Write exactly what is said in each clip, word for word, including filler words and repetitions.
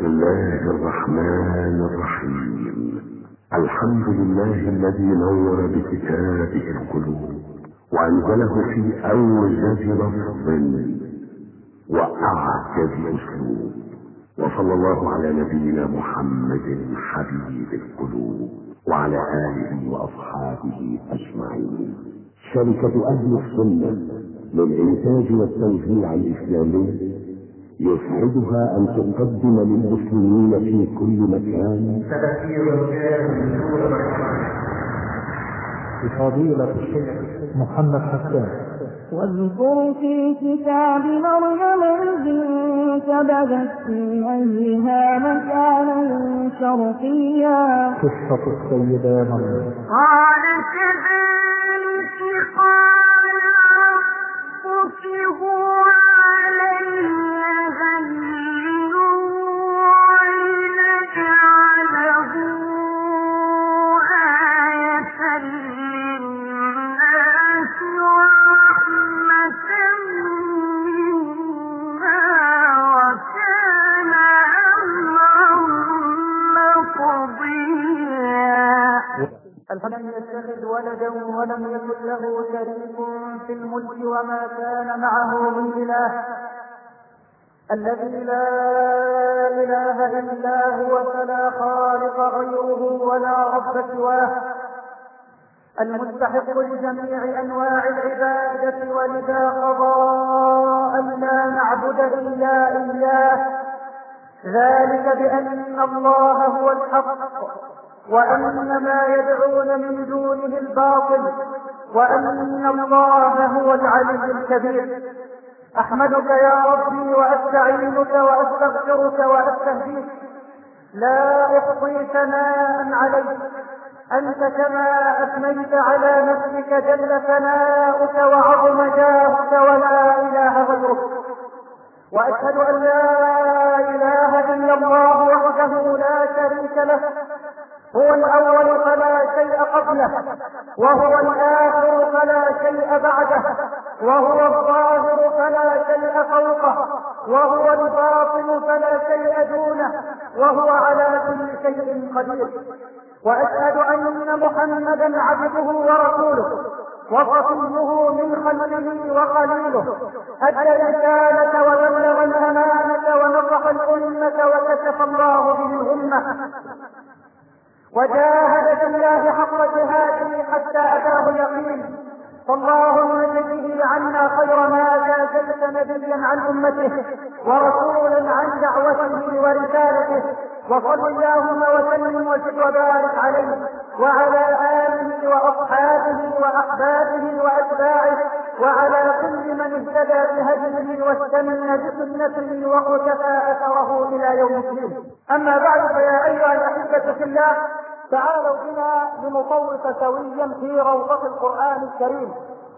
الله الرحمن الرحيم. الحمد لله الذي نور بكتابه القلوب وأنزله في أوجز لفظ وأعجز أسلوب، وصلى الله على نبينا محمد حبيب القلوب وعلى آله وأصحابه أجمعين. شركة أهل السنة للإنتاج والتوزيع الإسلامي يسعدها أن تقدم للمسلمين في كل مكان بفضيلة الشيخ محمد حسان. واذكر في كتاب مريم إذ انتبذت من أهلها مكانا شرقيا. قصة السيدة مريم. قال كذلك قال ربك هو علي هين ولنجعله آية للناس ورحمة منا وكان أمرا مقضيا. لم يتخذ ولدا ولم يكن له شريك في الملك وما كان معه من إله، الذي لا إله إلا هو فلا خالق غيره ولا رب سواه، المستحق لجميع أنواع العبادة، ولذا قضى أن لا نعبد إلا إياه، ذلك بأن الله هو الحق وأن ما يدعون من دونه الباطل وأن الله هو العلي الكبير. أحمدك يا ربي وأستعينك وأستغفرك وأستهديك، لا أحصي ثناء عليك أنت كما أثنيت على نفسك جل ثناؤك وعظم جاهك ولا إله غيرك. وأشهد أن لا إله إلا الله وحده لا شريك له، هو الأول فلا شيء قبله، وهو الآخر فلا شيء بعده، وهو الظاهر فلا شيء فوقه، وهو الباطن فلا شيء دونه، وهو على كل شيء قدير. وأشهد أن محمدا عبده ورسوله وصفيه من خلقه وخليله، أدى الرسالة وبلغ الأمانة ونصح الأمة وكشف الله به الأمة، وجاهد في الله حق جهاده حتى أتاه اليقين. فاللهم اجزه عنا خير ما جازلت نبيا عن أمته ورسولا عن دعوته ورسالته، وصل اللهم وسلم وزد وبارك عليه وعلى آله وأصحابه وأحبابه وأتباعه وعلى كل من اهتدى بهديه واستنى بسنته واقتفى أثره إلى يوم الدين. أما بعد، فيا أيها الأحبة في الله، تعالوا بنا لنطوف سويا في روضة القرآن الكريم،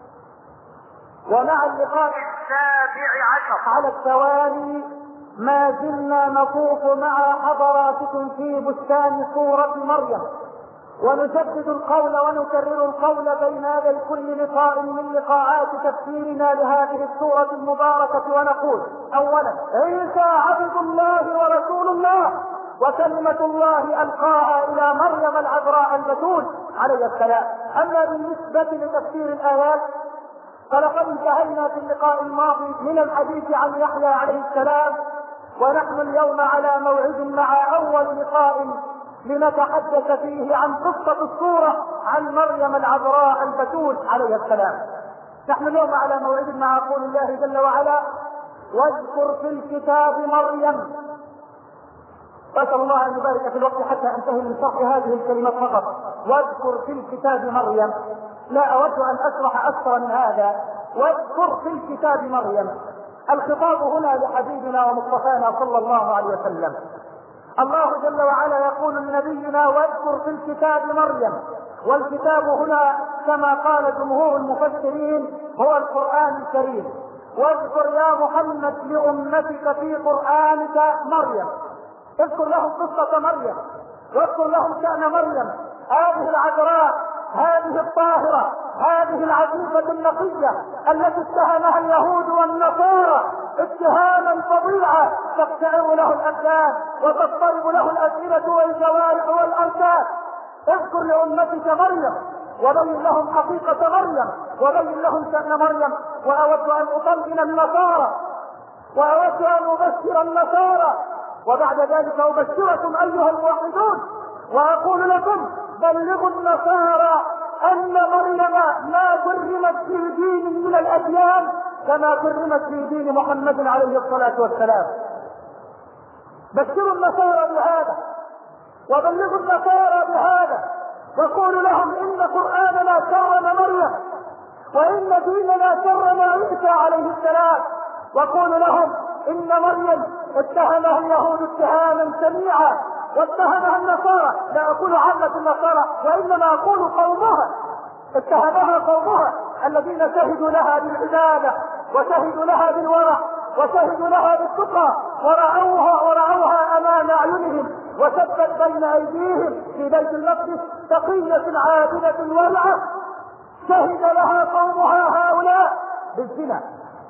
ومع اللقاء السابع عشر على التوالي ما زلنا نطوف مع حضراتكم في بستان سورة مريم، ونجدد القول ونكرر القول بين يدي كل لقاء من لقاءات تفسيرنا لهذه السورة المباركة، ونقول: أولا، عيسى عبد الله ورسول الله وكلمة الله ألقاها إلى مريم العذراء البتول عليه السلام. أما بالنسبة لتفسير الآيات فلقد انتهينا في اللقاء الماضي من الحديث عن يحيى عليه السلام، ونحن اليوم على موعد مع أول لقاء لنتحدث فيه عن قصة السورة عن مريم العذراء البتول عليه السلام. نحن اليوم على موعد مع قول الله جل وعلا: واذكر في الكتاب مريم. أسأل الله أن يبارك في الوقت حتى أنتهي من شرح هذه الكلمات فقط. واذكر في الكتاب مريم، لا أود أن أشرح أكثر من هذا. واذكر في الكتاب مريم، الخطاب هنا لحبيبنا ومصطفانا صلى الله عليه وسلم. الله جل وعلا يقول لنبينا: واذكر في الكتاب مريم. والكتاب هنا كما قال جمهور المفسرين هو القرآن الكريم. واذكر يا محمد لأمتك في قرآنك مريم، اذكر لهم قصة مريم، واذكر لهم شأن مريم هذه العذراء، هذه الطاهرة، هذه العفيفة النقية التي اتهمها اليهود والنصارى اتهاما فظيعا، وتقشعر له الأبدان وتضطرب له الأفئدة والجوارح والأركان. اذكر لأمتك مريم وبين لهم حقيقة مريم وبين لهم شأن مريم. وأود أن أطمئن النصارى وأود أن أبشر النصارى وبعد ذلك أبشركم أيها الموحدون وأقول لكم بلغوا النصارى أن مريم ما كرمت في دين من الأديان كما كرمت في دين محمد عليه الصلاة والسلام. بشروا النصارى بهذا وبلغوا النصارى بهذا وقولوا لهم إن قرآننا كرم مريم وإن ديننا كرم عيسى عليه السلام. وقولوا لهم إن مريم اتهمها اليهود اتهاما سميعا واتهمها النصارى، لا أقول عامة النصارى وإنما أقول قومها، اتهمها قومها الذين شهدوا لها بالعبادة وشهدوا لها بالورع وشهدوا لها بالتقى ورعوها ورعوها أمام أعينهم وثبت بين أيديهم في بيت المقدس تقية عابدة ورعة شهد لها قومها هؤلاء بالزنا،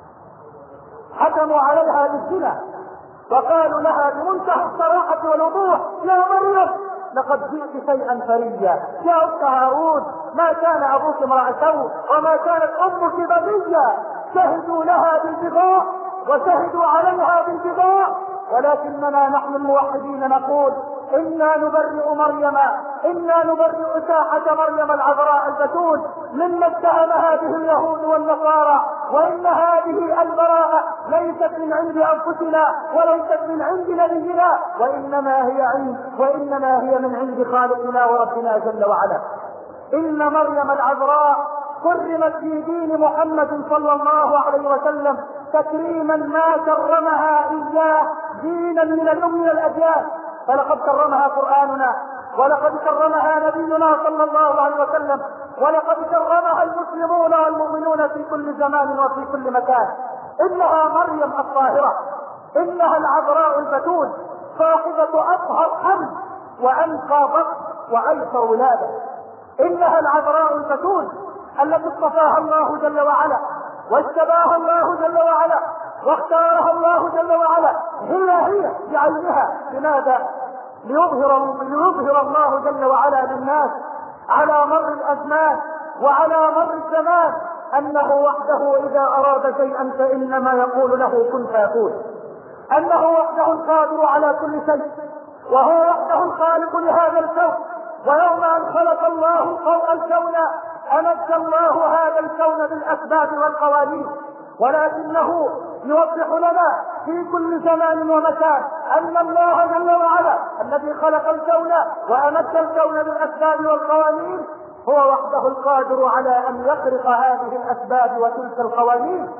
حكموا عليها بالزنا وقالوا لها بمنتهى الصراحة والوضوح يا مريم لقد جئت شيئا فريا يا أخت هارون ما كان أبوك امرأ سوء وما كانت أمك بغيا. شهدوا لها بالبغاء وشهدوا عليها بالبغاء ولكننا نحن الموحدين نقول إنا نبرئ مريم إنا نبرئ ساحة مريم العذراء البتول مما اتهمها به اليهود والنصارى، وإن هذه البراءة ليست من عند أنفسنا وليست من عند نبينا وإنما هي عند وإنما هي من عند خالقنا وربنا جل وعلا. إن مريم العذراء كرمت في دين محمد صلى الله عليه وسلم تكريما ما كرمها إياه دينا من الأم والأديان، فلقد كرمها قرآننا ولقد كرمها نبينا صلى الله عليه وسلم ولقد كرمها المسلمون والمؤمنون في كل زمان وفي كل مكان. إنها مريم الطاهرة، إنها العذراء البتول صاحبة أطهر حمل وأنقى بطن وأيسر ولادة. إنها العذراء البتول التي اصطفاها الله جل وعلا واجتباها الله جل وعلا واختارها الله جل وعلا هي هي بعينها. لماذا؟ ليظهر, ليظهر الله جل وعلا للناس على مر الأزمان وعلى مر الزمان أنه وحده إذا أراد شيئا فإنما يقول له كن فيكون، أنه وحده القادر على كل شيء وهو وحده الخالق لهذا الكون. ويوم أن خلق الله الكون أمد الله هذا الكون بالأسباب والقوانين، ولكنه يوضح لنا في كل زمان ومكان أن الله جل وعلا الذي خلق الكون وأمد الكون بالأسباب والقوانين هو وحده القادر على أن يخرق هذه الأسباب وتلك القوانين.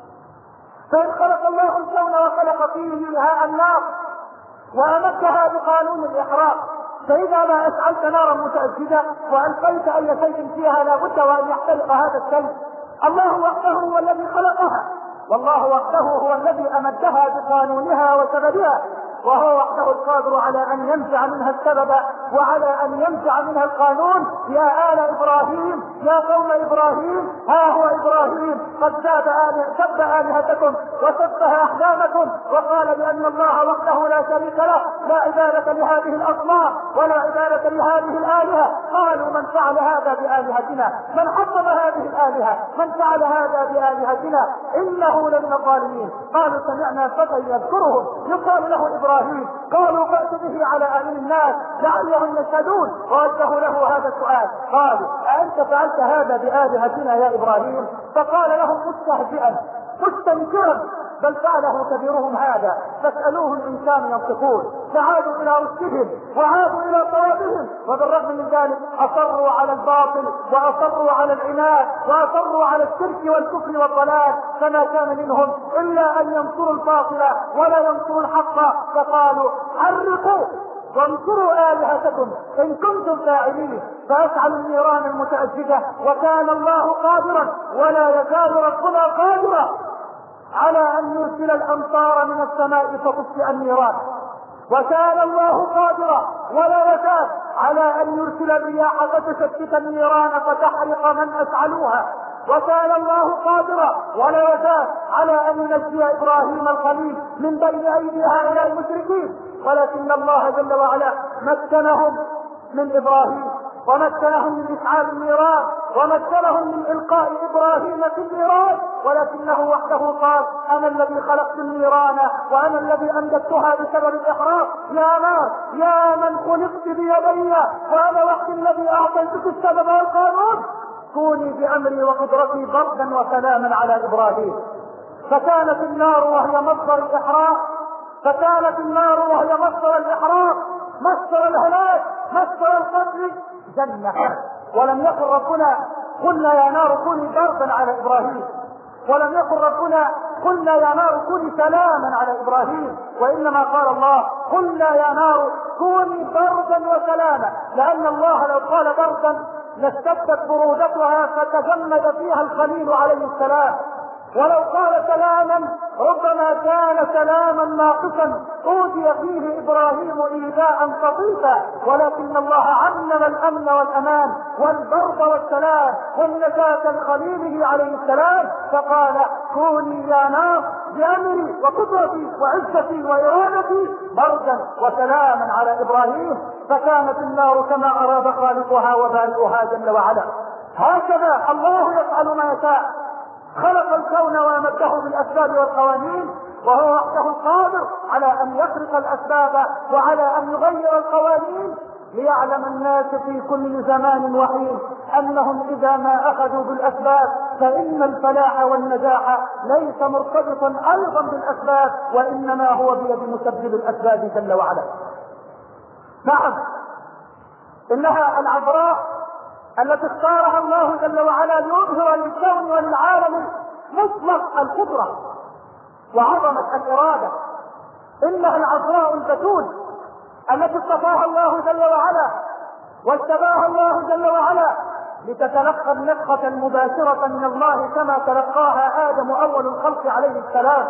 فإن خلق الله الكون وخلق فيه هاء النار وأمدها بقانون الإحراق، فإذا ما أشعلت نارا متأججة وألقيت أي شيء فيها لا بد وأن يحترق هذا الشيء. الله وحده هو الذي خلقها والله وحده هو الذي أمدها بقانونها وسببها، وهو وحده القادر على أن ينزع منها السبب وعلى أن ينزع منها القانون. يا آل إبراهيم يا قوم إبراهيم ها هو إبراهيم قد ساب سب آلهتكم وسفه أحلامكم وقال بأن الله وحده لا شريك له لا عبادة لهذه الأصنام ولا عبادة لهذه الآلهة. قالوا من فعل هذا بآلهتنا، من حطم هذه الآلهة، من فعل هذا بآلهتنا إنه لمن الظالمين. قالوا سمعنا فتى يذكرهم يقال له إبراهيم، قالوا فأتوا به على أعين الناس لعلهم يشهدون. ووجهوا له هذا السؤال قالوا أأنت فعلت هذا بآلهتنا يا إبراهيم؟ فقال لهم مستهزئا مستنكرا بل فعله كبيرهم هذا فاسألوهم إن كانوا ينطقون. فعادوا إلى رشدهم وعادوا إلى صوابهم، وبالرغم من ذلك أصروا على الباطل وأصروا على العناد وأصروا على الشرك والكفر والضلال، فما كان منهم إلا أن ينصروا الباطل ولا ينصروا الحق. فقالوا حرقوا وانصروا آلهتكم إن كنتم فاعلين فأفعلوا النيران المتأججة، وكان الله قادرا ولا يزال ربنا قادرا على أن يرسل الأمطار من السماء فتطفئ النيران، وكان الله قادرا ولا يزال على أن يرسل الرياح فتشتت النيران فتحرق من أشعلوها، وكان الله قادرا ولا يزال على ان ينجي ابراهيم الخليل من بين ايدي هؤلاء المشركين، ولكن الله جل وعلا مكنهم من ابراهيم ومكنهم من اشعال النيران ومكنهم من القاء ابراهيم في النيران، ولكنه وحده قال انا الذي خلقت النيران وانا الذي انجدتها بسبب الاحراق، يا نار يا من خلقت بيدي وانا وحدي الذي اعطيتك السبب والقانون، كوني بامري وقدرتي بردا وسلاما على ابراهيم. فكانت النار وهي مصدر الاحراق فكانت النار وهي مصدر الاحراق مصدر الهلاك مصدر القتل جنة. ولم يقل ربنا قلنا يا نار كوني بردا على ابراهيم، ولم يقل ربنا قلنا يا نار كوني سلاما على ابراهيم، وانما قال الله قلنا يا نار كوني بردا وسلاما، لان الله لو قال بردا لاشتدت برودتها فتجمد فيها الخليل عليه السلام، ولو قال سلاما ربما كان سلاما ناقصا اوتي فيه ابراهيم ايذاء خفيفا، ولكن الله علم الامن والامان والبرد والسلام والنجاة لخليله عليه السلام، فقال كوني يا نار بامري وقدرتي وعزتي وارادتي بردا وسلاما على ابراهيم، فكانت النار كما اراد خالقها وبارئها جل وعلا. هكذا الله يفعل ما يشاء، خلق الكون وامده بالاسباب والقوانين، وهو وحده القادر على ان يخلق الاسباب وعلى ان يغير القوانين، ليعلم الناس في كل زمان وحين انهم اذا ما اخذوا بالاسباب فان الفلاح والنجاح ليس مرتبطا ايضا بالاسباب، وانما هو بيد مسبب الاسباب جل وعلا. نعم، انها العذراء التي اختارها الله جل وعلا ليظهر للكون وللعالم مطلق القدرة وعظمة الإرادة. إنها العذراء البتول التي اصطفاها الله جل وعلا واجتباها الله جل وعلا لتتلقى النفخة المباشرة من الله كما تلقاها آدم أول الخلق عليه السلام.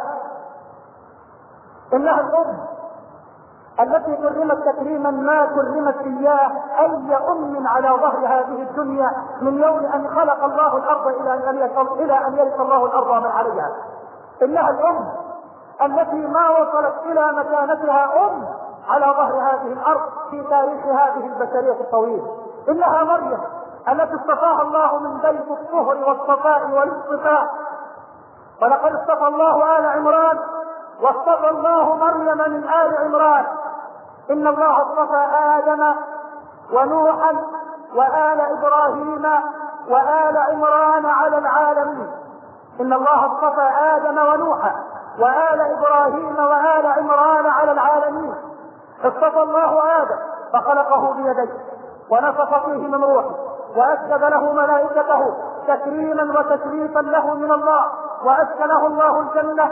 إنها الأم التي كرمت تكريما ما كرمت اياه اي ام على ظهر هذه الدنيا من يوم ان خلق الله الارض الى ان يرث الى ان يرث الله الارض من عليها. انها الام التي ما وصلت الى مكانتها ام على ظهر هذه الارض في تاريخ هذه البشريه الطويل. انها مريم التي اصطفاها الله من بيت الطهر والصفاء والاصطفاء، ولقد اصطفى الله ال عمران واصطفى الله مريم من آل عمران. إن الله اصطفى آدم ونوحا وآل إبراهيم وآل عمران على العالمين. إن الله اصطفى آدم ونوحا وآل إبراهيم وآل عمران على العالمين. اصطفى الله آدم فخلقه بيديه ونفخ فيه من روحه وأسجد له ملائكته تكريما وتشريفا له من الله، وأسكنه الله الجنة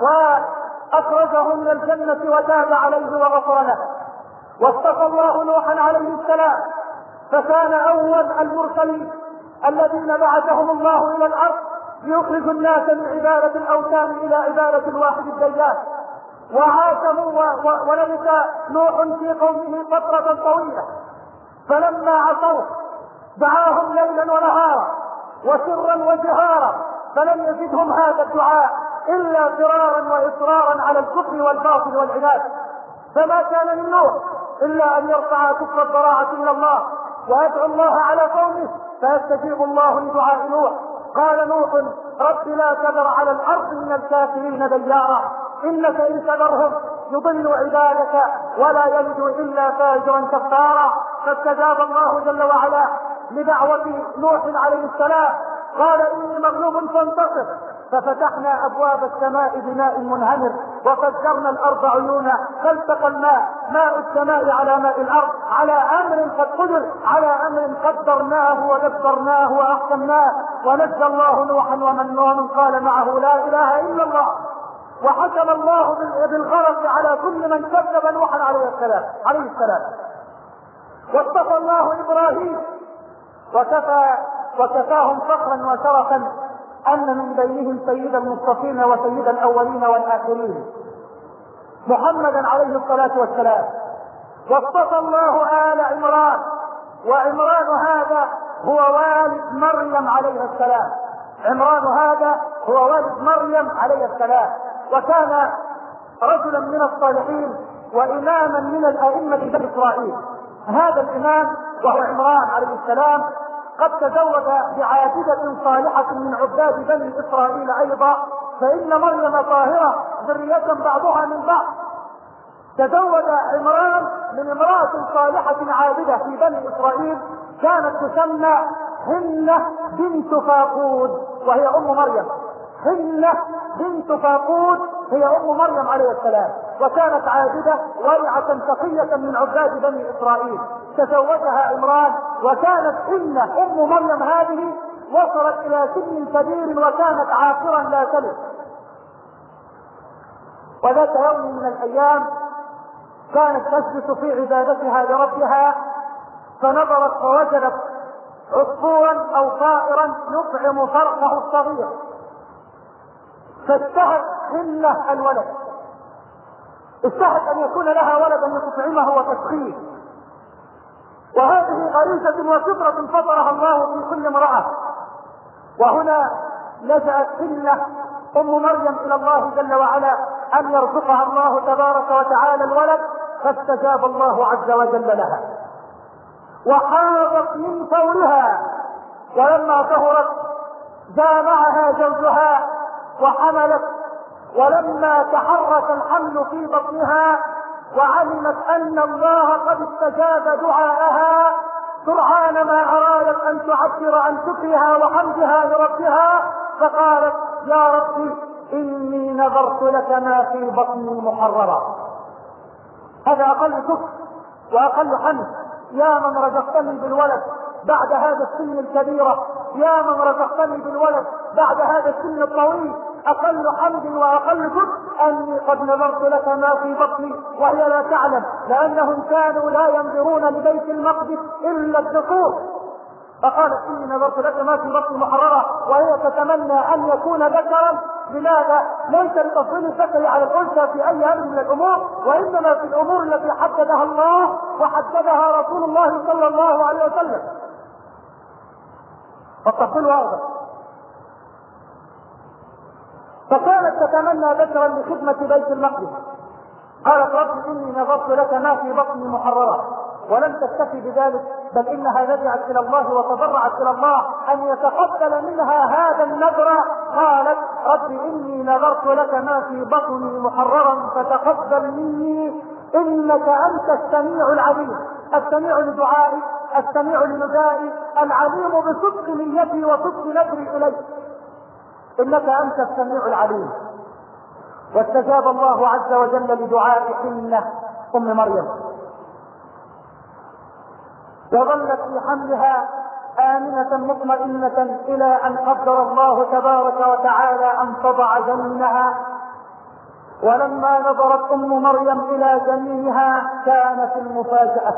وأخرجه من الجنة وتاب عليه وغفر له. واصطفى الله نوحا عليه السلام فكان أول المرسلين الذين بعثهم الله إلى الأرض ليخرجوا الناس من عبادة الأوثان إلى عبادة الواحد الديان. وعاشوا ولبث نوح في قومه فترة طويلة، فلما عصوا دعاهم ليلا ونهارا وسرا وجهارا، فلم يزدهم هذا الدعاء إلا فرارا وإصرارا على الكفر والباطل والعناد. فما كان من نوح إلا أن يرفع كفر الضراعة إلى الله ويدعو الله على قومه فيستجيب الله لدعاء نوح. قال نوح رب لا تذر على الأرض من الكافرين ديارا إنك إن تذرهم يضل عبادك ولا يلد إلا فاجرا كفارا. فاستجاب الله جل وعلا لدعوة نوح عليه السلام، قال إني مغلوب فانتصر، ففتحنا أبواب السماء بماء منهمر وفجرنا الأرض عيونا فالتقى الماء ماء السماء على ماء الأرض على أمر قد قدر على أمر قدرناه ودبرناه وأحكمناه. ونجى الله نوحا ومن ومن قال معه لا إله إلا الله، وحكم الله بالغرق على كل من كذب نوحا عليه السلام عليه السلام. واصطفى الله إبراهيم وكفى وكفاهم فخرا وشرفا أن من بينهم سيد المصطفين وسيد الأولين والآخرين محمدا عليه الصلاة والسلام. واصطفى الله آل عمران، وعمران هذا هو والد مريم عليه السلام. عمران هذا هو والد مريم عليه السلام، وكان رجلا من الصالحين وإماما من الأئمة بني إسرائيل. هذا الإمام وهو عمران عليه السلام قد تزوج بعابدة صالحة من عباد بني إسرائيل أيضا، فإن مريم طاهرة ذرية بعضها من بعض. تزوج عمران من امرأة صالحة عابدة في بني إسرائيل كانت تسمى حنة بنت فاقود، وهي أم مريم. حنة بنت فاقود هي أم مريم عليه السلام، وكانت عابدة ورعة تقية من عباد بني إسرائيل. تزوجها عمران، وكانت حنة أم مريم هذه وصلت إلى سن كبير وكانت عاقرا لا تلد. وذات يوم من الأيام كانت تجلس في عبادتها لربها، فنظرت فوجدت عصفورا أو طائرا يطعم فرخه الصغير، فاشتهت حنة الولد، اشتهت أن يكون لها ولدا تطعمه وتسقيه، وهذه غريزة وفطرة فطرها الله في كل امرأة. وهنا لجأت حنة أم مريم إلى الله جل وعلا أن يرزقها الله تبارك وتعالى الولد، فاستجاب الله عز وجل لها وحاضت من فورها. ولما طهرت جامعها زوجها وحملت، ولما تحرك الحمل في بطنها وعلمت أن الله قد استجاب دعاءها سرعان ما أرادت أن تعبر عن شكرها وحمدها لربها، فقالت: يا ربي إني نذرت لك ما في بطني محررا. هذا أقل شكر وأقل حمد. يا من رزقتني بالولد بعد هذا السن الكبيرة، يا من رزقتني بالولد بعد هذا السن الطويل، أقل حمد وأقل شكر أني قد نذرت لك ما في بطني، وهي لا تعلم، لأنهم كانوا لا ينظرون لبيت المقدس إلا الذكور. فقالت: إني نذرت لك ما في بطني محررة، وهي تتمنى أن يكون ذكرا. لماذا؟ ليس لتفضيل الذكر على الأنثى في أي أمر من الأمور، وإنما في الأمور التي حددها الله وحددها رسول الله صلى الله عليه وسلم. فالتفضيل واضح. فكانت تتمنى ذكرا لخدمة بيت المقدس. قالت: رب إني نذرت لك ما في بطني محررة. ولم تكتفي بذلك، بل إنها رجعت إلى الله وتضرعت إلى الله أن يتقبل منها هذا النذر. قالت: رب إني نذرت لك ما في بطني محررا فتقبل مني إنك أنت السميع العليم. السميع لدعائي، السميع لندائي، العليم بصدق نيتي وصدق نذري إليك، إنك أنت السميع العليم. واستجاب الله عز وجل لدعاء حنة أم مريم، وظلت في حملها آمنة مطمئنة إلى أن قدر الله تبارك وتعالى أن تضع جنينها. ولما نظرت أم مريم إلى جنينها كانت المفاجأة.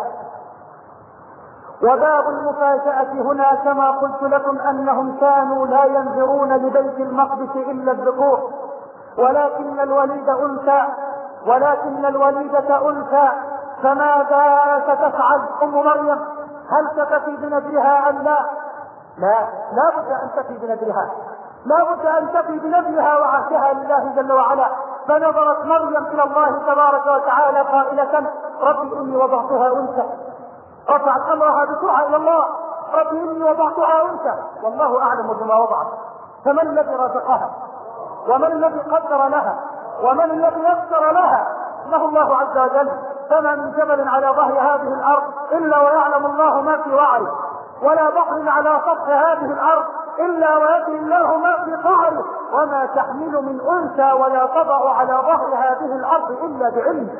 وباب المفاجأة هنا كما قلت لكم أنهم كانوا لا ينظرون لبيت المقدس إلا الذكور، ولكن الوليد أنثى، ولكن الوليدة أنثى. فماذا ستفعل أم مريم؟ هل ستفي بنذرها أم لا؟ لا، لا بد أن تفي بنذرها، لا بد أن تفي بنذرها وعهدها لله جل وعلا. فنظرت مريم إلى الله تبارك وتعالى قائلة: رب إني وضعتها أنثى. رفعت أمرها بسرعة إلى الله: رب إني وضعتها أنثى والله أعلم بما وضعت. فمن الذي رزقها؟ ومن الذي قدر لها؟ ومن الذي يسر لها؟ انه الله عز وجل. فما من جبل على ظهر هذه الارض الا ويعلم الله ما في وعره، ولا بحر على سطح هذه الارض الا ويدري الله ما في قعره، وما تحمل من انثى ولا تضع على ظهر هذه الارض الا بعلمه.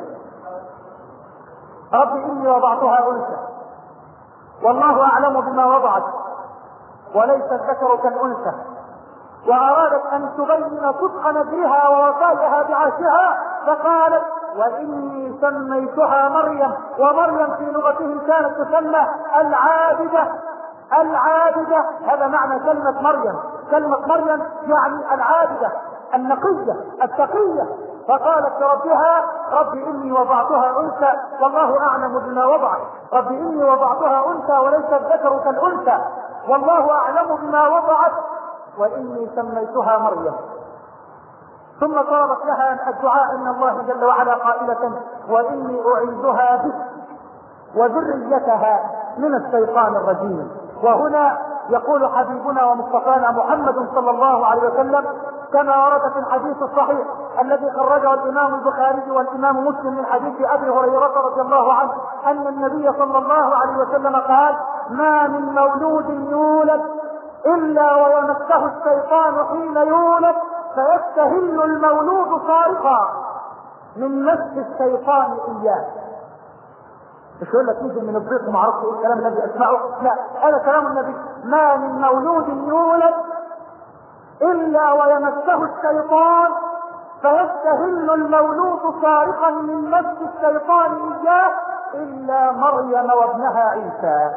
رب اني وضعتها انثى والله اعلم بما وضعت وليس الذكر كالانثى. وارادت ان تبين صدق نذرها ووفائها بعهدها، فقالت: واني سميتها مريم. ومريم في لغتهم كانت تسمى العابده. العابده هذا معنى كلمه مريم. كلمه مريم يعني العابده النقيه التقيه. فقالت لربها: رب اني وضعتها انثى والله اعلم بما وضعت. رب اني وضعتها انثى وليس الذكر كالانثى والله اعلم بما وضعت. وإني سميتها مريم. ثم طلبت لها الدعاء ان الله جل وعلا قائلة وإني أعيذها بك وذريتها من الشيطان الرجيم. وهنا يقول حبيبنا ومصطفانا محمد صلى الله عليه وسلم كما ورد في الحديث الصحيح الذي خرجه الإمام البخاري والإمام مسلم من حديث أبي هريرة رضي الله عنه أن النبي صلى الله عليه وسلم قال ما من مولود يولد إلا ويمسه الشيطان حين يولد فيستهل المولود صارخا من مس الشيطان إياه. مش يقول لك يجي من الضيق وما اعرفش ايه الكلام الذي اسمعه، لا، هذا كلام النبي. ما من مولود يولد الا ويمسه الشيطان فيستهل المولود صارخا من مس الشيطان اياه الا مريم وابنها عيسى.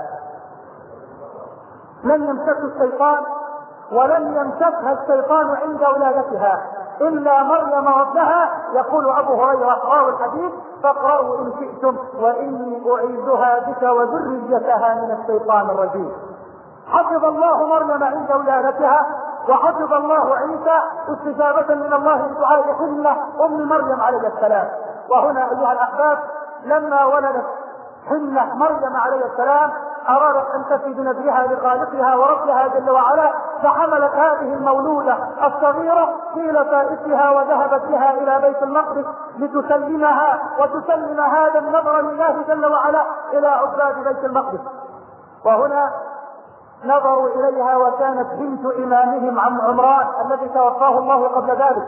لن يمسك الشيطان ولن يمسكها الشيطان عند ولادتها إلا مريم وابنها. يقول أبو هريرة راوي الحديث فاقرأوا إن شئتم وإني أعيذها بك وذريتها من الشيطان الرجيم. حفظ الله مريم عند ولادتها وحفظ الله عيسى استجابة من الله لدعاء حنة أم مريم عليه السلام. وهنا أيها الأحباب لما ولدت حنة مريم عليه السلام أرادت أن تفي بنبيها لخالقها وربها جل وعلا، فحملت هذه المولودة الصغيرة في لفائفها وذهبت بها إلى بيت المقدس لتسلمها وتسلم هذا النظر لله جل وعلا إلى عباد بيت المقدس. وهنا نظروا إليها وكانت بنت إمامهم عم عمران الذي توفاه الله قبل ذلك،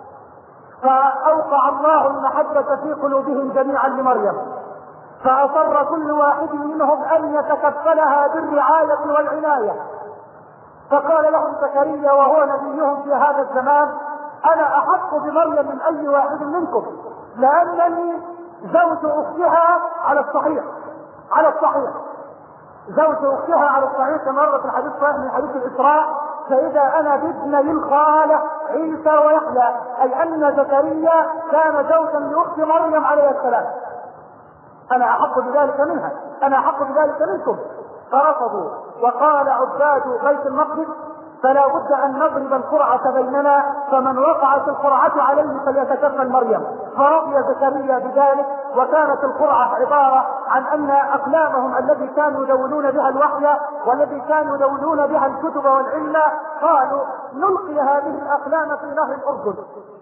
فأوقع الله المحبة في قلوبهم جميعا لمريم، فأصر كل واحد منهم أن يتكفلها بالرعاية والعناية. فقال لهم زكريا وهو نبيهم في هذا الزمان أنا أحق بمريم من أي واحد منكم لأنني زوج أختها على الصحيح على الصحيح زوج أختها على الصحيح كما ورد في الحديث من حديث الإسراء فإذا أنا بابني الخالة عيسى ويحيى، أي أن زكريا كان زوجا لأخت مريم عليه السلام. أنا أحق بذلك منها أنا أحق بذلك منكم. فرفضوا وقال عباد بيت المقدس فلا بد أن نضرب القرعة بيننا فمن وقعت القرعة عليه فليتكفل مريم. فرضي زكريا بذلك وكانت القرعة عبارة عن أن أقلامهم الذي كانوا يدونون بها الوحي والذي كانوا يدونون بها الكتب والعلم قالوا نلقي هذه الأقلام في نهر الأردن،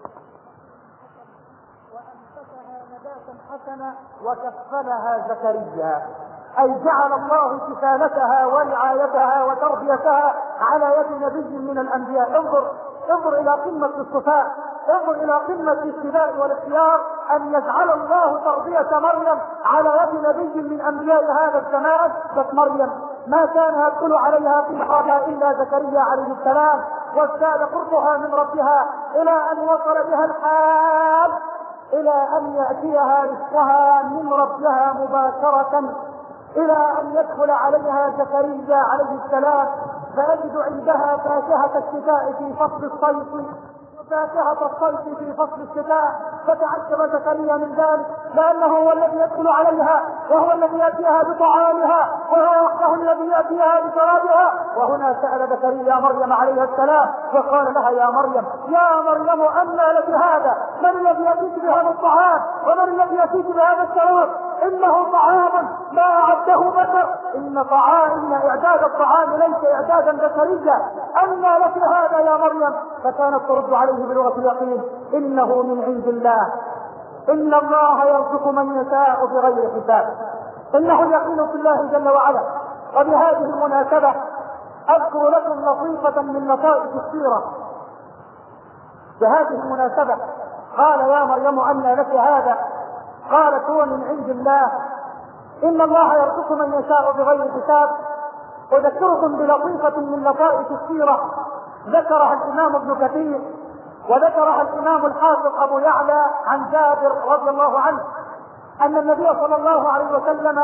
حسنة وكفلها زكريا، أي جعل الله كفالتها ورعايتها وتربيتها على يد نبي من الأنبياء. انظر انظر إلى قمة الصفاء، انظر إلى قمة الاتباع والاختيار أن يجعل الله تربية مريم على يد نبي من أنبياء هذا الزمان. بس مريم ما كان يدخل عليها في حالها إلا زكريا عليه السلام، وازداد قربها من ربها إلى أن وصل بها الحال إلى أن يأتيها رزقها من ربها مباشرة، إلى أن يدخل عليها زكريا عليه السلام فيجد عندها فاكهة الشتاء في فصل الصيف وفاكهة الصيف في فصل الشتاء. فتعجب زكريا من ذلك لأنه هو الذي يدخل عليها وهو الذي يأتيها بطعامها وهو وحده الذي يأتيها بشرابها. وهنا سأل زكريا مريم عليه السلام وقال لها يا مريم يا مريم أنى لك هذا؟ من الذي يأتيك بهذا الطعام ومن الذي يأتيك بهذا الشراب؟ إنه طعام ما أعده بشر، إن طعام إن إعداد الطعام ليس إعدادا بشريا، أنى لك هذا يا مريم؟ فكانت ترد عليه بلغة اليقين إنه من عند الله، إن الله يرزق من يشاء بغير حساب. إنه اليقين في الله جل وعلا. وبهذه المناسبة أذكر لكم لطيفة من لطائف السيرة. بهذه المناسبة قال يا مريم أنى لك هذا؟ قالت هو من عند الله، إن الله يرزق من يشاء بغير حساب. أذكركم بلطيفة من لطائف السيرة ذكرها الإمام ابن كثير وذكرها الإمام الحافظ أبو يعلى عن جابر رضي الله عنه أن النبي صلى الله عليه وسلم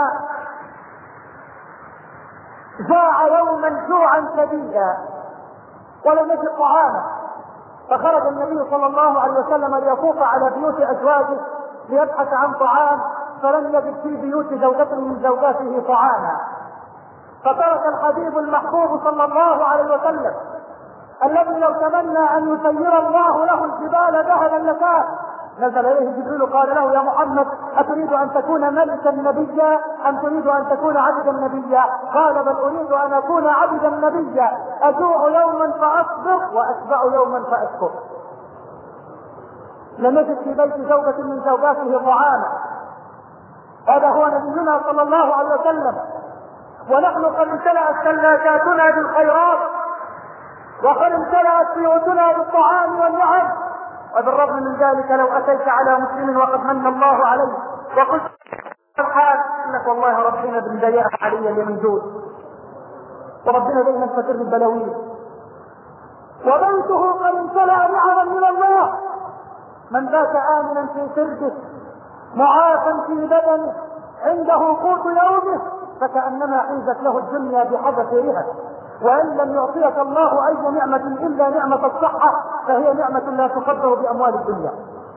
جاع يوما جوعا شديدا ولم يجد طعاما، فخرج النبي صلى الله عليه وسلم ليطوف على بيوت أزواجه ليبحث عن طعام، فلم يجد في بيوت زوجته من زوجاته طعاما. فترك الحبيب المحبوب صلى الله عليه وسلم الذي لو تمنى ان يسير الله له الجبال ذهبا لكان. نزل اليه جبريل قال له يا محمد اتريد ان تكون ملكا نبيا ام تريد ان تكون عبدا نبيا؟ قال بل اريد ان اكون عبدا نبيا، اجوع يوما فاصبر واشبع يوما فاشكر. لم يجد في بيت زوجة من زوجاته طعاما، هذا هو نبينا صلى الله عليه وسلم. ونحن قد امتلأت ثلاجاتنا بالخيرات وقد امتلأت بيوتنا بالطعام والنعم، وبالرغم من ذلك لو اتيت على مسلم وقد من الله عليه وقلت الحال انك والله ربنا بالضياء علي اليمين جود، وربنا دائما فكر البلاوين، وبيته قد امتلأ نعما من الله، من ذاك آمنا في سربه معافا في بدنه عنده قوت يومه فكأنما حيزت له الدنيا بحذافيرها. وإن لم يعطيك الله أي نعمة إلا نعمة الصحة فهي نعمة لا تقدر بأموال الدنيا.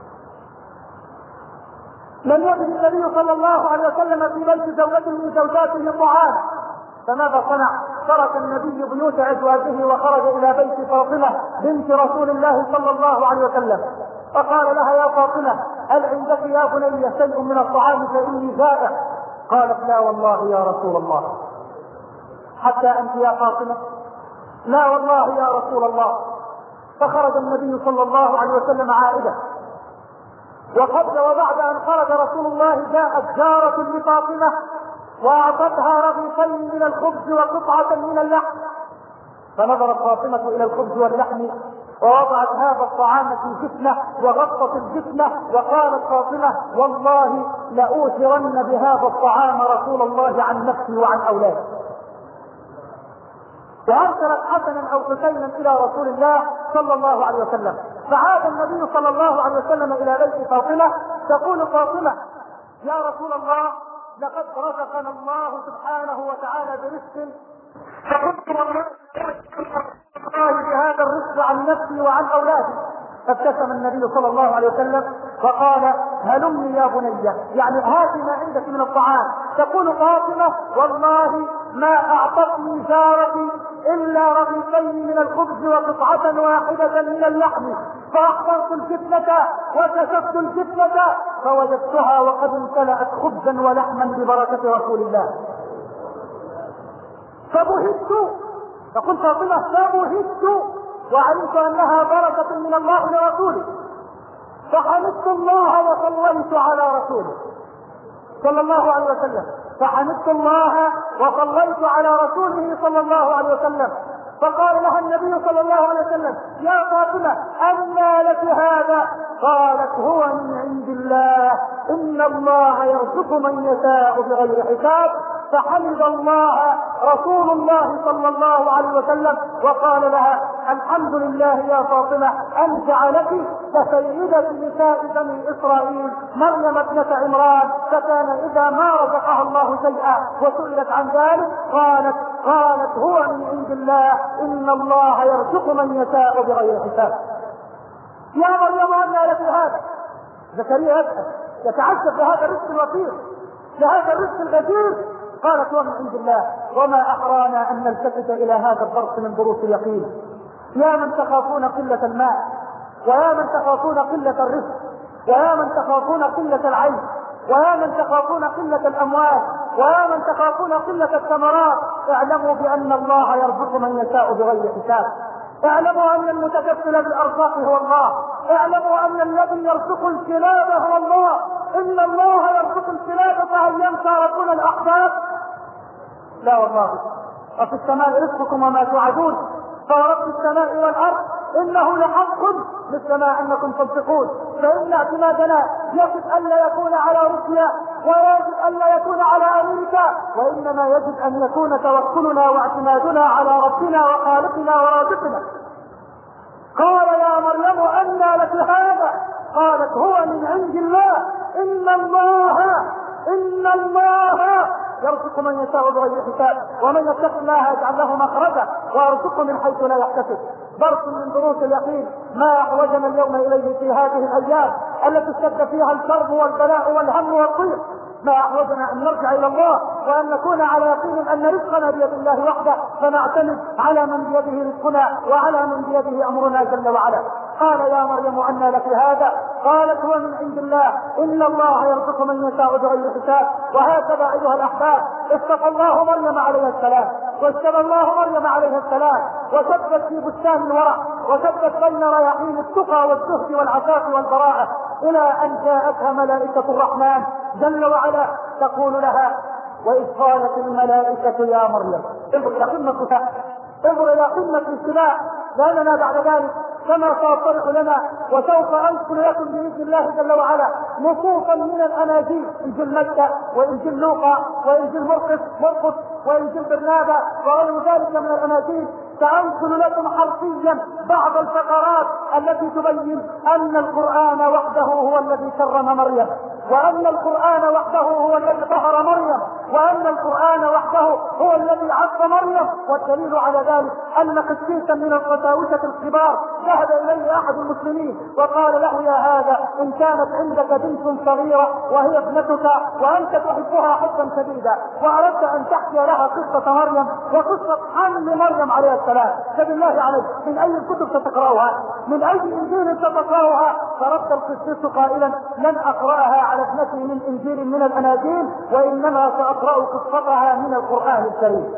لم يجد النبي صلى الله عليه وسلم في بيت زوجته من زوجاته طعام، فماذا صنع؟ ترك النبي بيوت أزواجه وخرج إلى بيت فاطمة بنت رسول الله صلى الله عليه وسلم، فقال لها يا فاطمة هل عندك يا بني شيء من الطعام فإني جائع؟ قالت لا والله يا رسول الله. حتى أنت يا فاطمة؟ لا والله يا رسول الله. فخرج النبي صلى الله عليه وسلم عائدا، وقبل وبعد أن خرج رسول الله جاءت جارة لفاطمة وأعطتها رغيفين من الخبز وقطعة من اللحم، فنظرت فاطمة إلى الخبز واللحم ووضعت هذا الطعام في جفنة وغطت الجفنة وقالت فاطمة والله لأوثرن بهذا الطعام رسول الله عن نفسي وعن أولادي. وأرسلت حسنا أو حسينا إلى رسول الله صلى الله عليه وسلم، فعاد النبي صلى الله عليه وسلم إلى بيت فاطمة تقول فاطمة يا رسول الله لقد رزقنا الله سبحانه وتعالى برزق فقلت والله بهذا الرزق عن نفسي وعن أولادي. فابتسم النبي صلى الله عليه وسلم وقال هلمني يا بني، يعني هات ما عندك من الطعام. تقول فاطمة والله ما أعطتني جارتي إلا رغيفين من الخبز وقطعة واحدة من اللحم، فأحضرت الجفنة وكشفت الجفنة فوجدتها وقد امتلأت خبزا ولحما ببركة رسول الله. فبهت، فقلت فاطمة فبهت وعلمت أنها بركة من الله لرسوله، فحمدت الله وصليت على رسوله صلى الله عليه وسلم، فحمدت الله وصليت على رسوله صلى الله عليه وسلم. فقال لها النبي صلى الله عليه وسلم يا فاطمة أنى لك هذا؟ قالت هو من عند الله إن الله يرزق من يشاء بغير حساب. فحمد الله رسول الله صلى الله عليه وسلم وقال لها الحمد لله يا فاطمة أن جعلك كسيدة نساء بني إسرائيل مريم ابنة عمران، فكان إذا ما رزقها الله شيئا وسئلت عن ذلك قالت قالت هو من عند الله إن الله يرزق من يشاء بغير حساب. يا مريم أنى لك هذا؟ زكريا يسأل يتعجب لهذا الرزق الوفير لهذا الرزق الغزير. قالت هو من عند الله. وما أحرانا أن نلتفت إلى هذا الضرس من ضروس اليقين. يا من تخافون قلة الماء، ويا من تخافون قلة الرزق، ويا من تخافون قلة العيش، ويا من تخافون قلة الأموال، ويا من تخافون قلة الثمرات، اعلموا بأن الله يرزق من يشاء بغير حساب. اعلموا أن المتكفل بالأرزاق هو الله. اعلموا أن الذي يرزق الكلاب هو الله. إن الله يرزق الكلاب فهل ينسى ربنا الأحباب؟ لا والله. وفي السماء رزقكم وما توعدون، فرب السماء والأرض إنه لحق مثل ما أنكم تصدقون. فإن اعتمادنا يجب أن لا يكون على روسيا ويجب أن لا يكون على أمريكا، وإنما يجب أن يكون توكلنا واعتمادنا على ربنا وخالقنا ورازقنا. قال يا مريم أنى لك هذا؟ قالت هو من عند الله إن الله إن الله يرزق من يشاء بغير حساب ومن يتق الله يجعل له مخرجا ويرزقه من حيث لا يحتسب. درس من دروس اليقين ما أحوجنا اليوم إليه في هذه الأيام التي اشتد فيها الكرب والبلاء والهم والضيق. ما أحوجنا أن نرجع إلى الله وأن نكون على يقين أن رزقنا بيد الله وحده، فنعتمد على من بيده رزقنا وعلى من بيده أمرنا جل وعلا. قال يا مريم أنى لك هذا؟ قالت هو من عند الله، إن الله يرزق من يشاء بغير حساب. وهكذا أيها الأحباب اصطفى الله مريم عليها السلام، واجتبى الله مريم عليها السلام، وثبت في بستان الورع، وثبت بين رياحين التقى والزهد والعفاف والبراءة، إلى أن جاءتها ملائكة الرحمن جل وعلا تقول لها: وإذ قالت الملائكة يا مريم. انظر إلى قمة الكفاء، انظر إلى قمة الاتباع، لأننا بعد ذلك كما سيتضح لنا وسوف أنقل لكم بإذن الله جل وعلا نصوصا من الأناجيل، إنجيل متى وإنجيل لوقا وإنجيل مرقس مرقس وإنجيل برنابا وغير ذلك من الأناجيل، سأنقل لكم حرفيا بعض الفقرات التي تبين أن القرآن وحده هو الذي كرم مريم، وأن القرآن وحده هو الذي طهر مريم، وأن القرآن وحده هو الذي عصى مريم. والدليل على ذلك أن قسيسا من القساوسة الكبار ذهب إليه أحد المسلمين وقال له: يا هذا، إن كانت عندك بنت صغيرة وهي ابنتك وأنت تحبها حبا شديدا وأردت أن تحكي لها قصة مريم وقصة حمل مريم عليه السلام، فبالله عليك من أي الكتب ستقرأها؟ من أي إنجيل ستقرأها؟ فرد القسيس قائلا: لن أقرأها على ابنتي من إنجيل من الأناجيل، وإنما سأقرأ قصتها من القرآن الكريم.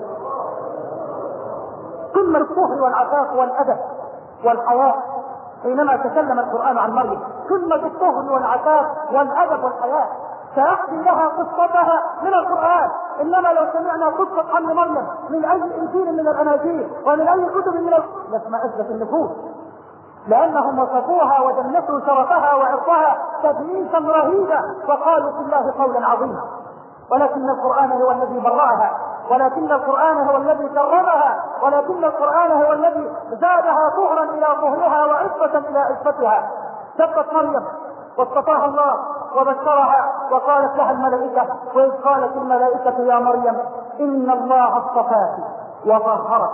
قمة الطهر والعفاف والأدب والحياء حينما تكلم القرآن عن مريم، قمة الطهر والعفاف والأدب والحياء. سأحكي لها قصتها من القرآن، إنما لو سمعنا قصة حمل مريم من أي إنجيل من الأناجيل ومن أي كتب من لاشمئزت النفوس، لأنهم وصفوها ودنسوا شرفها وعرضها تدنيسا رهيبا وقالوا في الله قولا عظيما. ولكن القرآن هو الذي برأها، ولكن القرآن هو الذي كرمها، ولكن القرآن هو الذي زادها طهرا إلى طهرها وعفة إلى عفتها. ثبت مريم واصطفاها الله وبشرها وقالت لها الملائكة: وإذ قالت الملائكة يا مريم إن الله اصطفاك وطهرك.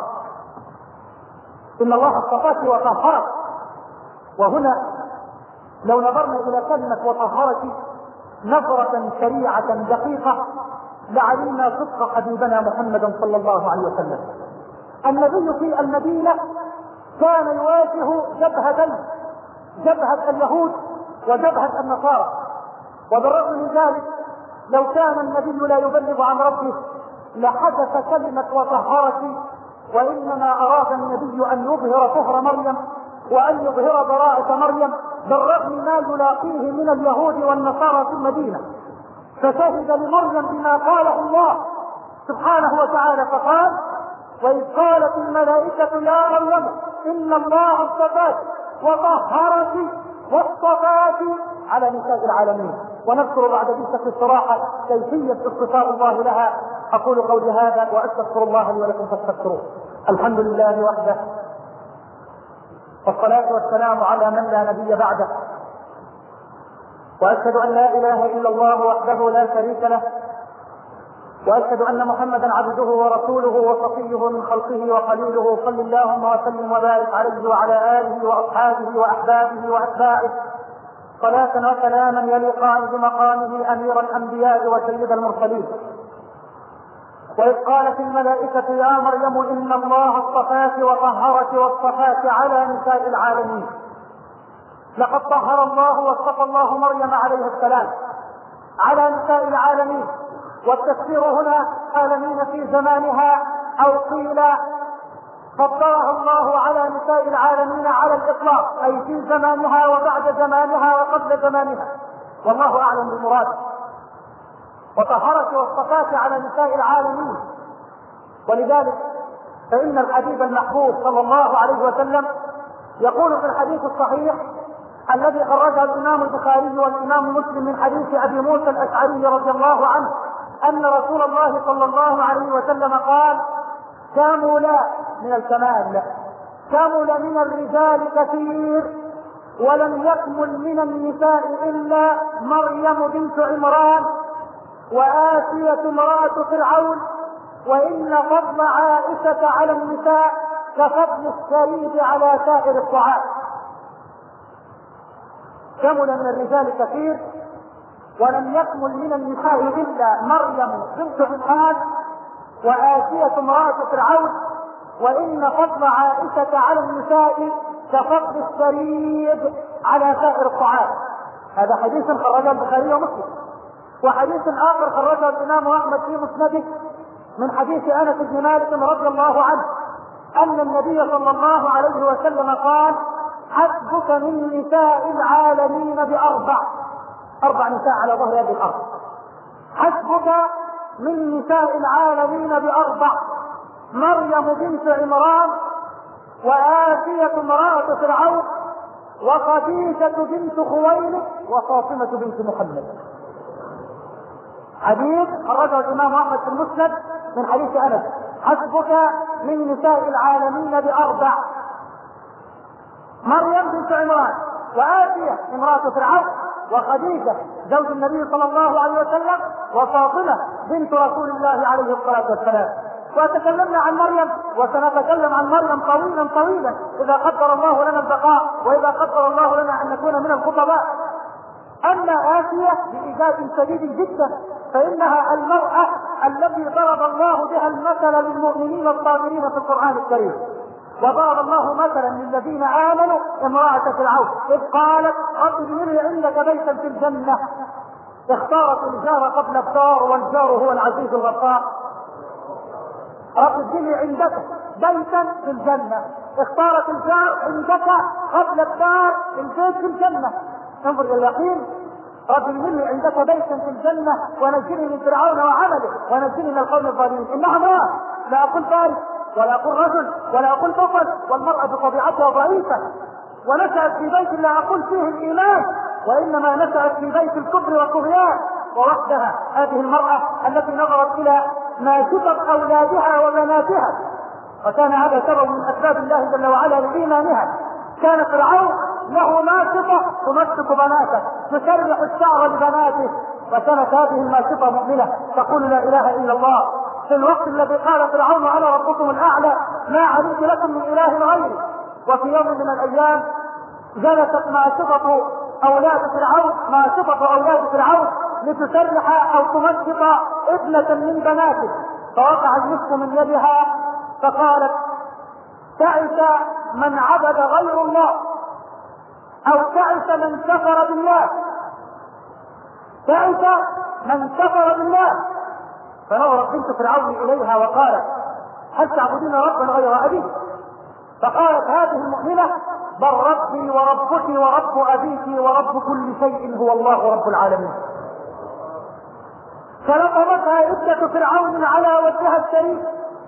إن الله اصطفاك وطهرك. وهنا لو نظرنا إلى كلمة وطهرك نظرة سريعة دقيقة لعلمنا صدق حبيبنا محمد صلى الله عليه وسلم. النبي في المدينة كان يواجه جبهتين، جبهة اليهود وجبهة النصارى، وبالرغم من ذلك لو كان النبي لا يبلغ عن ربه لحدث كلمة وطهرك، وإنما أراد النبي أن يظهر طهر مريم وأن يظهر براءة مريم بالرغم ما يلاقيه من اليهود والنصارى في المدينة. فشهد لمريم بما قاله الله سبحانه وتعالى فقال: وإذ قالت الملائكة يا مريم إن الله اصطفاك وطهرك واصطفاك على نساء العالمين. ونذكر بعد ذلك الصراحة كيفية اصطفاء الله لها. أقول قولي هذا وأستغفر الله لي ولكم فاستغفروه. الحمد لله وحده، والصلاة والسلام على من لا نبي بعده، وأشهد أن لا إله إلا الله وحده لا شريك له، وأشهد أن محمدا عبده ورسوله وصفيه من خلقه وخليله، صل اللهم وسلم وبارك عليه وعلى آله وأصحابه وأحبابه وأتباعه صلاة وسلاما يليقان بمقامه أمير الأنبياء وسيد المرسلين. وإذ قالت الملائكة يا مريم إن الله اصطفاك وطهرك واصطفاك على نساء العالمين. لقد طهر الله واصطفى الله مريم عليه السلام على نساء العالمين، والتفسير هنا عالمين في زمانها، أو قيل فضلها الله على نساء العالمين على الإطلاق، أي في زمانها وبعد زمانها وقبل زمانها، والله أعلم بالمراد. وطهرك واصطفاك على نساء العالمين. ولذلك فإن الحبيب المحبوب صلى الله عليه وسلم يقول في الحديث الصحيح الذي خرجه الإمام البخاري والإمام مسلم من حديث أبي موسى الأشعري رضي الله عنه أن رسول الله صلى الله عليه وسلم قال: كمل من الكمال، كمل من الرجال كثير، ولم يكمل من النساء إلا مريم بنت عمران وآسية امرأة فرعون، وإن فضل عائشة على النساء كفضل الثريد على سائر الطعام. كمل من الرجال كثير ولم يكمل من النساء إلا مريم بنت عمران وآسية امرأة فرعون، وإن فضل عائشة على النساء كفضل السريد على سائر الطعام. هذا حديث خرجه البخاري ومسلم. وحديث آخر خرجه الإمام أحمد في مسنده من حديث أنس بن مالك رضي الله عنه أن النبي صلى الله عليه وسلم قال: حسبك من نساء العالمين بأربع، أربع نساء على ظهر هذه الأرض، حسبك من نساء العالمين بأربع: مريم بنت عمران، وآسية امرأة فرعون، وخديجة بنت خويلد، وفاطمة بنت محمد. حديث خرجه الإمام أحمد في المسند من حديث أنس: حسبك من نساء العالمين بأربع: مريم بنت عمران، وآسية امرأة فرعون، وخديجة زوج النبي صلى الله عليه وسلم، وفاطمة بنت رسول الله عليه الصلاة والسلام. وتكلمنا عن مريم وسنتكلم عن مريم طويلا طويلا إذا قدر الله لنا البقاء، وإذا قدر الله لنا أن نكون من الخطباء. أما آسية بإيجاز شديد جدا، فإنها المرأة التي ضرب الله بها المثل للمؤمنين الصابرين في القرآن الكريم. وضرب الله مثلا للذين آمنوا امرأة فرعون إذ قالت: رب ابن لي عندك بيتا في الجنة. اختارت الجار قبل الدار، والجار هو العزيز الغفار. رب ابن لي عندك بيتا في الجنة، اختارت الجار عندك قبل الدار، البيت في الجنة. انظر الى اليقين. رب ابن لي عندك بيتا في الجنة ونجني من فرعون وعمله ونجني من القوم الظالمين. انها امرأة، لا اقول فارس ولا اقول رجل ولا اقول طفل، والمرأة بطبيعتها ضعيفة، ونشأت في بيت لا اقول فيه الايمان، وانما نشأت في بيت الكفر والطغيان. ووحدها هذه المرأة التي نظرت الى ناشطة اولادها وبناتها، وكان هذا سبب من اسباب الله جل وعلا لايمانها. كان فرعون له ناشطة تمسك بناته، تسرح الشعر لبناته، وكانت هذه الناشطة مؤمنة تقول لا اله الا الله. في الوقت الذي قال فرعون: انا ربكم الاعلى ما علمت لكم من اله غيري. وفي يوم من الايام جلست ناشطة اولاد فرعون ناشطة اولاد فرعون لتسرح او تمسك ابنة من بناته، فوقع المسك من يدها فقالت: تعس من عبد غير الله، او تعس من كفر بالله، تعس من كفر بالله. فنظرت بنت فرعون اليها وقالت: هل تعبدين ربا غير ابي؟ فقالت هذه المؤمنة: بل ربي وربك ورب ابيك ورب كل شيء هو الله رب العالمين. فلقمتها ابنة فرعون على وجهها الشريف،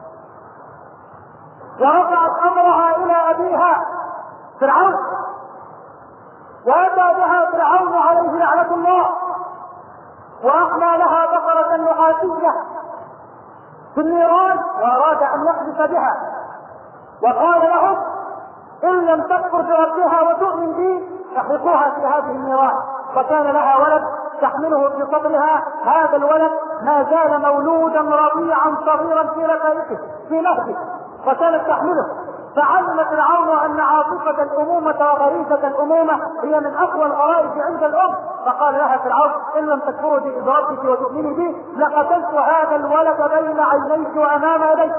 ورفعت امرها الى ابيها فرعون، واتى بها فرعون عليه لعنة الله، واحمى لها بقرة نحاسية في النيران واراد ان يقذف بها، وقال لهم: ان لم تكفر بربها وتؤمن بي احرقوها في هذه النيران. وكان لها ولد تحمله في صدرها، هذا الولد ما زال مولودا رضيعا صغيرا في ركائته في نهجه، وكانت تحمله. فعلم فرعون ان عاطفة الامومة وغريزة الامومة هي من اقوى الغرائز عند الام، فقال لها فرعون: ان لم تكفروا بربك وتؤمني بي لقتلت هذا الولد بين عينيك وامام يديك.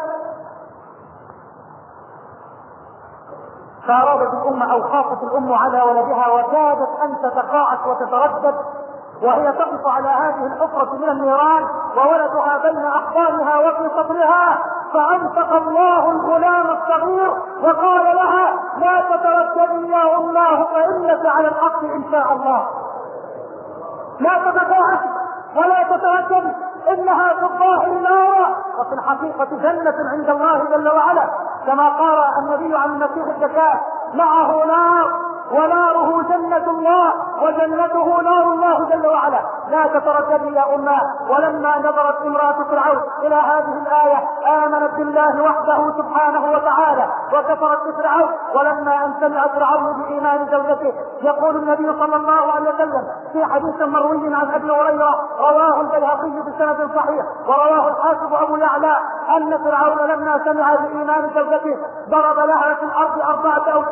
فارادت الام او خافت الام على ولدها، وكادت ان تتقاعس وتتردد وهي تقف على هذه الحفرة من النيران وولدها بين احضانها وفي صدرها. فانطق الله الغلام الصغير وقال لها: لا تترددي يا اماه، فانك على الحق ان شاء الله. لا تتقاعس ولا تترددي، انها في الظاهر نار وفي الحقيقة جنة عند الله جل وعلا، كما قال النبي عن المسيح الدجال: معه نار وناره جنة الله وجنته نار الله جل وعلا. لا تترددي يا أماه. ولما نظرت امرأة فرعون إلى هذه الآية آمنت بالله وحده سبحانه وتعالى وكفرت بفرعون. ولما أن سمع فرعون بإيمان زوجته، يقول النبي صلى الله عليه وسلم في حديث مروي عن أبي هريرة رواه البيهقي بسند صحيح ورواه الحافظ أبو يعلى أن فرعون لما سمع بإيمان زوجته ضرب لها في الأرض أربعة أوتاد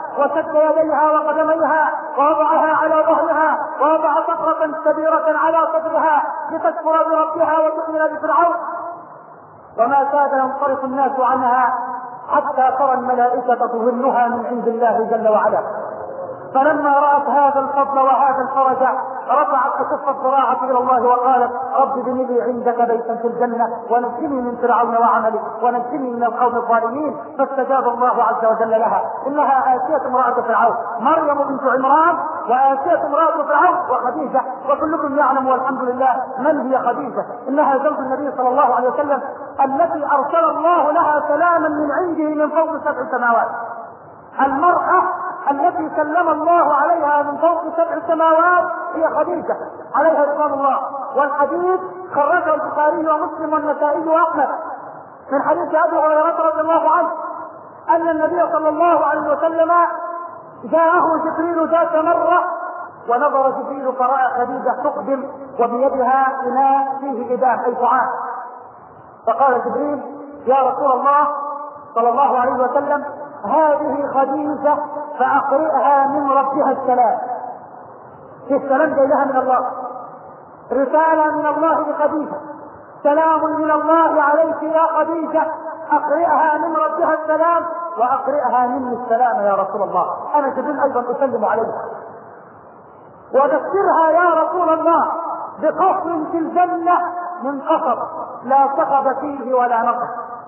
وسد يديها وقدميها ووضعها على ظهرها ووضع صخرة كبيرة على صدرها لتكفر بربها وتؤمن بفرعون. وما كاد ينصرف الناس عنها حتى ترى الملائكة تظنها من عند الله جل وعلا. فلما رأت هذا الفضل وهذا الفرج رفعت أكف الضراعة إلى الله وقالت رب ابن لي عندك بيتا في الجنة ونجني من فرعون وعمله ونجني من القوم الظالمين. فاستجاب الله عز وجل لها. إنها آسية امرأة فرعون، مريم بنت عمران وآسية امرأة فرعون وخديجة. وكلكم يعلم والحمد لله من هي خديجة. إنها زوج النبي صلى الله عليه وسلم التي أرسل الله لها سلاما من عنده من فوق سبع سماوات. المرأة التي سلم الله عليها من فوق سبع سماوات هي خديجة عليها رضوان الله. والحديث خرجه البخاري ومسلم والنسائي وأحمد من حديث أبي هريرة رضي الله عنه أن النبي صلى الله عليه وسلم جاءه جبريل ذات مرة ونظر جبريل فرأى خديجة تقدم وبيدها إناء فيه إدام أي طعام. فقال جبريل يا رسول الله صلى الله عليه وسلم هذه خديجة فأقرئها من ربها السلام. في السلام جاي لها من الله، رسالة من الله لخديجة، سلام من الله عليك يا خديجة، أقرئها من ربها السلام وأقرئها مني السلام يا رسول الله. أنا جبريل أيضا أسلم عليها وذكرها يا رسول الله بقصر في الجنة من قصر لا صخب فيه ولا نصب.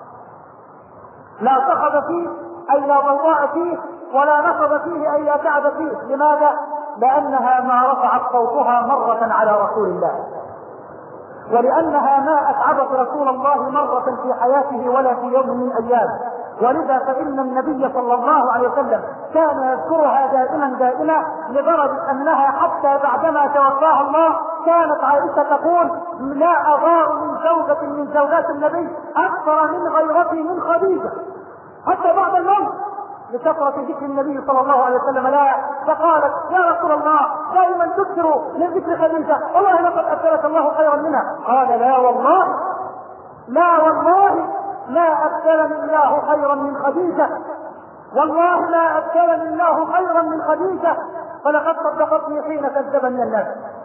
لا صخب فيه أي لا ضوء فيه ولا نصب فيه أي لا تعب فيه. لماذا؟ لأنها ما رفعت صوتها مرة على رسول الله، ولأنها ما أتعبت رسول الله مرة في حياته ولا في يوم من أيام. ولذا فإن النبي صلى الله عليه وسلم كان يذكرها دائما دائما لدرجة أنها حتى بعدما توفاها الله كانت عائشة تقول لا أغار من زوجة من زوجات النبي أكثر من غيرتي من خديجة حتى بعد الموت لكثرة ذكر النبي صلى الله عليه وسلم لها. فقالت يا رسول الله دائما تكثر من ذكر خديجة والله لقد أبدلك الله خيرا منها. قال لا والله لا والله لا أبدلني الله خيرا من خديجة، والله لا أبدلني الله خيرا من خديجة. فلقد صدقتني حين كذبني الناس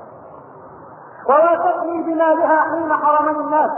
ووافقني بمالها حين حرمني الناس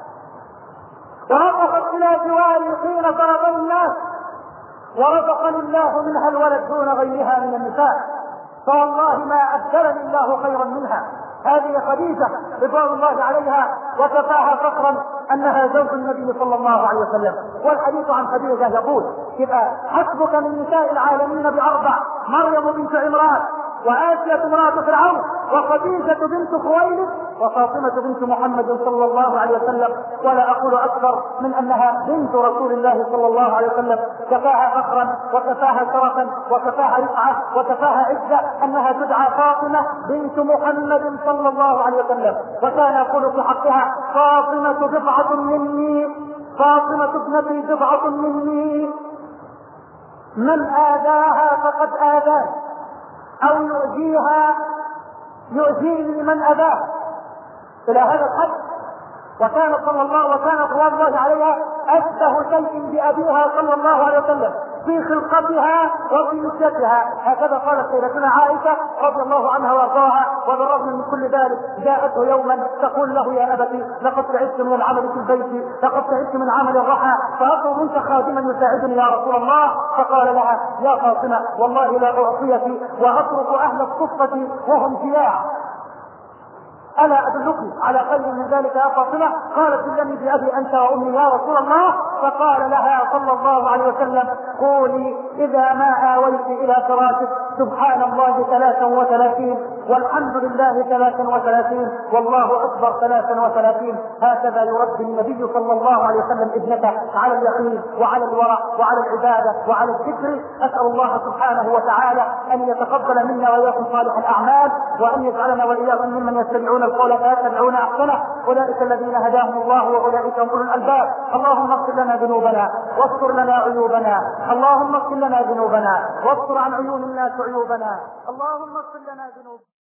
ورفقت إلى جواري حين ضربني الناس ورزقني الله منها الولد دون غيرها من النساء. فوالله ما أبدلني الله خيرا منها. هذه خديجة رضوان الله عليها وكفاها فخرا أنها زوج النبي صلى الله عليه وسلم. والحديث عن خديجة يقول يبقى حسبك من نساء العالمين بأربع: مريم بنت عمران وآسية امرأة فرعون وخديجة بنت خويلد وفاطمة بنت محمد صلى الله عليه وسلم. ولا أقول أكثر من أنها بنت رسول الله صلى الله عليه وسلم. كفاها فخرا وكفاها شرفا وكفاها رفعة وكفاها عزة أنها تدعى فاطمة بنت محمد صلى الله عليه وسلم. وكان يقول في حقها فاطمة بضعة مني، فاطمة ابنتي بضعة مني، من آذاها فقد آذاه أو يؤذيها يؤذيني من أذاه إلى هذا الحد. وكان صلى الله وكان رضوان الله عليها أشبه شيء بأبيها صلى الله عليه وسلم في خلقتها وفي نسيتها. هكذا قالت سيدتنا عائشة رضي الله عنها وارضاها. وبالرغم من كل ذلك جاءته يوما تقول له يا أبتي لقد تعبت من العمل في البيت، لقد تعبت من عمل الرحى، فأطلب منك خادما يساعدني يا رسول الله. فقال لها يا فاطمة والله لا أعطيك وأترك أهل الصفة وهم جياع، ألا أدلك على خير من ذلك يا فاطمة؟ قالت دلني بأبي أنت وأمي يا رسول الله. فقال لها صلى الله عليه وسلم قولي إذا ما آويت إلى فراشك سبحان الله ثلاثا وثلاثين والحمد لله ثلاثا وثلاثين والله أكبر ثلاثا وثلاثين. هكذا يربي النبي صلى الله عليه وسلم ابنته على اليقين وعلى الورع وعلى العبادة وعلى الذكر. أسأل الله سبحانه وتعالى أن يتقبل منا وإياكم صالح الأعمال وأن يجعلنا وإياكم ممن يتبعون القول فيتبعون أحسنه. أولئك الذين هداهم الله وأولئك هم أولو الألباب. اللهم اغفر لنا ذنوبنا واستر لنا عيوبنا، اللهم اغفر لنا ذنوبنا واستر عن عيون الناس عيوبنا، اللهم اغفر لنا ذنوبنا.